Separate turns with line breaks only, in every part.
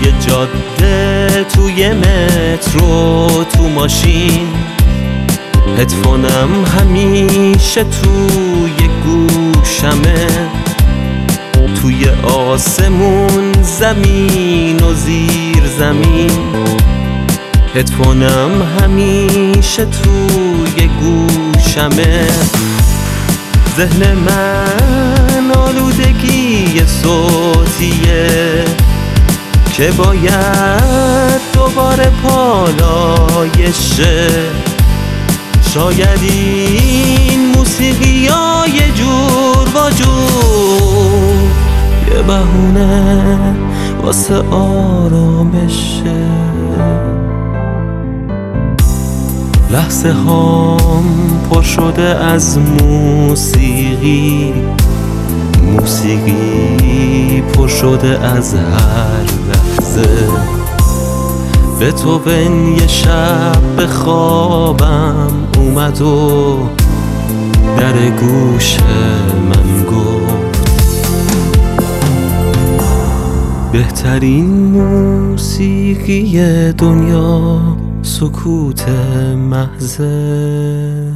جاده، توی مترو، تو ماشین، هدفونم همیشه توی گوشمه، توی آسمون، زمین و زیر زمین، هدفونم همیشه توی گوشمه. ذهن من آلودگی صوتیه که باید دوباره پالایشه. شاید این موسیقی ها یه جور با جور یه بهونه واسه آرامشه. لحظه هام پر شده از موسیقی، موسیقی پر شده از هر لحظه. به تو بین یه شب به خوابم اومد و در گوش من گفت بهترین موسیقی دنیا سکوت محضه.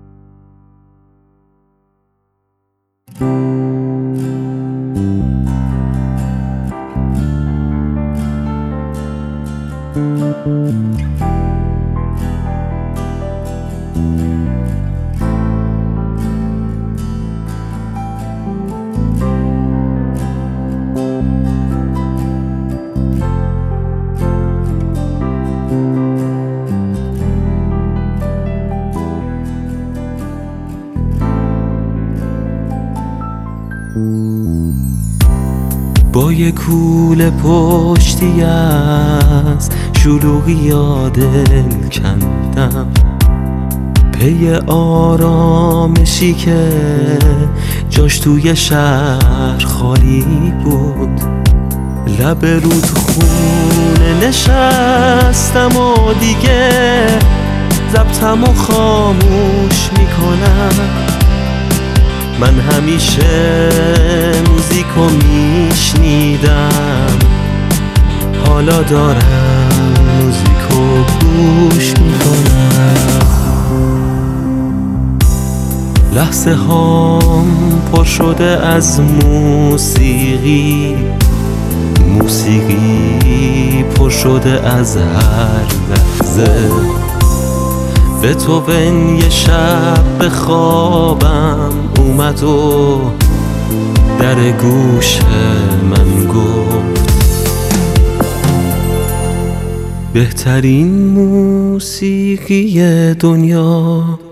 با یه کوله پشتی از شلوغی دل کندم، پی آرامشی که جاش توی شهر خالی بود. لب رود خونه نشستم و دیگه ضبطم و خاموش میکنم. من همیشه موزیکو میشنیدم، حالا دارم موزیکو گوش میکنم. لحظه هام پر شده از موسیقی، موسیقی پر شده از هر لحظه. به تو بین یه شب به خوابم اومد و در گوش من گفت بهترین موسیقی دنیا